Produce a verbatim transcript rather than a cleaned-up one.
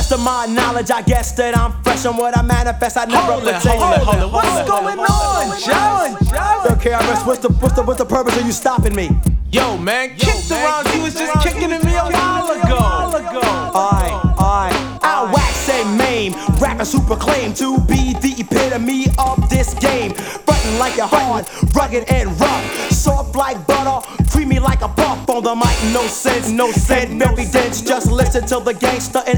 best of my knowledge, I guess that I'm fresh on what I manifest. I never Hold it, pretend. hold it, hold it, What's hold it, going hold on, it, John? Yo, K R S, what's the what's the what's the purpose of you stopping me? Yo, man, kicked around. You was just kicking at me a while ago. Alright, alright. I wax and maim, rappers who proclaim to be the epitome of this game. Frontin' like you're hard, rugged and rough, soft like butter, creamy like a puff on the mic. No sense, no sense, very dense. Just listen to the gangster and